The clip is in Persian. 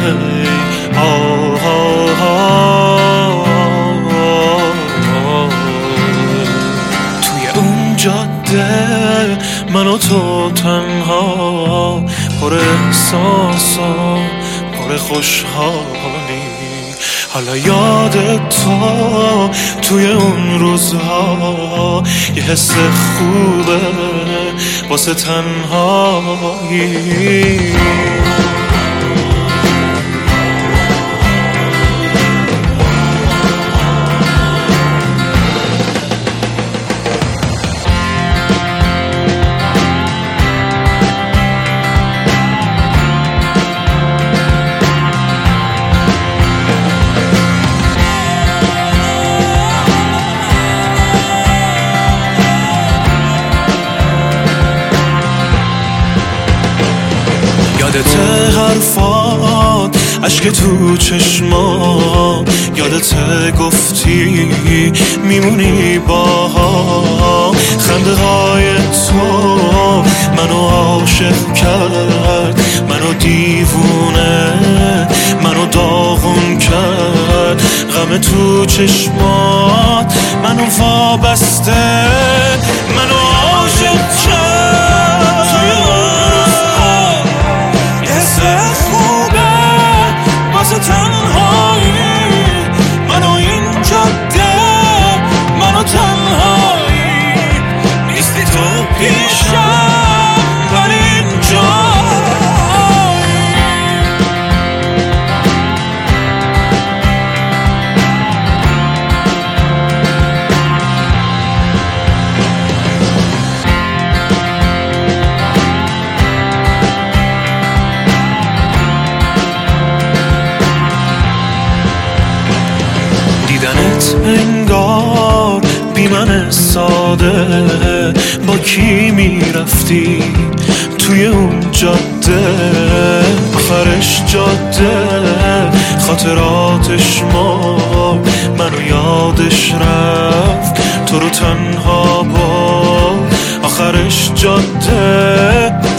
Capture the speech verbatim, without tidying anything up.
آه آه آه. توی اون جاده من و تو تنها، پر احساس و پر خوشحالی. حالا یاد تو توی اون روزها یه حس خوبه واسه تنهایی. یادت حرفات، عشق تو چشما، یادت گفتی میمونی باها. خنده های تو منو عاشق کرد، منو دیوونه، منو داغون کرد. غم تو چشمات منو وابسته، منو عاشق کرد. توی خوبه واسه تنهایی، منو این جاده، منو تنهایی. نیستی تو پیشم ولی اینجایی. دیدنت انگار بی من ساده، با کی میرفتی توی اون جاده؟ آخرش جاده خاطراتش ما، منو یادش رفت تو رو تنها با. آخرش جاده